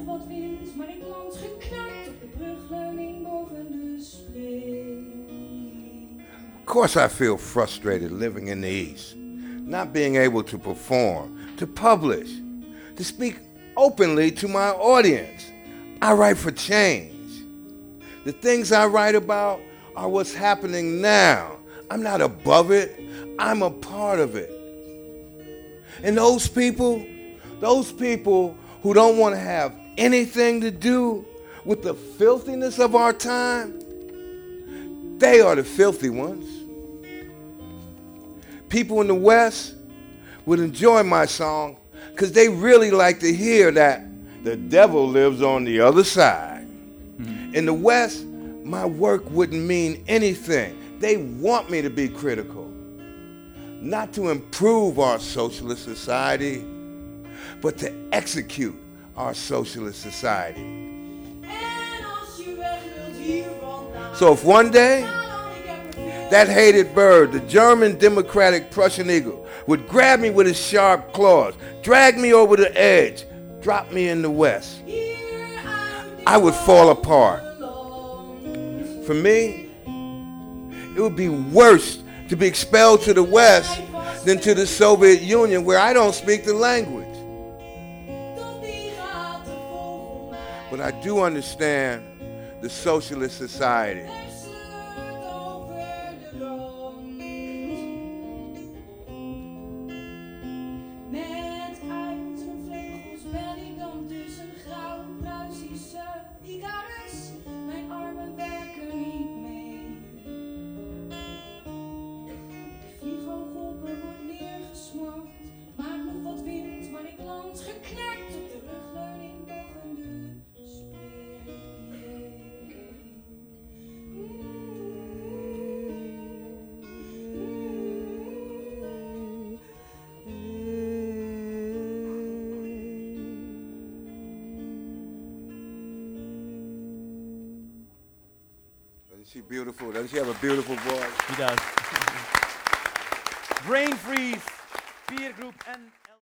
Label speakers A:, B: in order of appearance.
A: wat wind, maar ik land geknakt op de brugleuning boven de spleet.
B: Of course I feel frustrated living in the East, not being able to perform, to publish, to speak openly to my audience. I write for change. The things I write about are what's happening now. I'm not above it, I'm a part of it. And those people who don't want to have anything to do with the filthiness of our time, they are the filthy ones. People in the West would enjoy my song because they really like to hear that the devil lives on the other side. Mm-hmm. In the West, my work wouldn't mean anything. They want me to be critical, not to improve our socialist society, but to execute our socialist society. So if one day, that hated bird, the German Democratic Prussian eagle, would grab me with his sharp claws, drag me over the edge, drop me in the West, I would fall apart. For me, it would be worse to be expelled to the West than to the Soviet Union, where I don't speak the language. But I do understand the socialist society. Isn't she beautiful? Doesn't she have a beautiful voice?
C: He does. Brain Freeze, Peer Group en...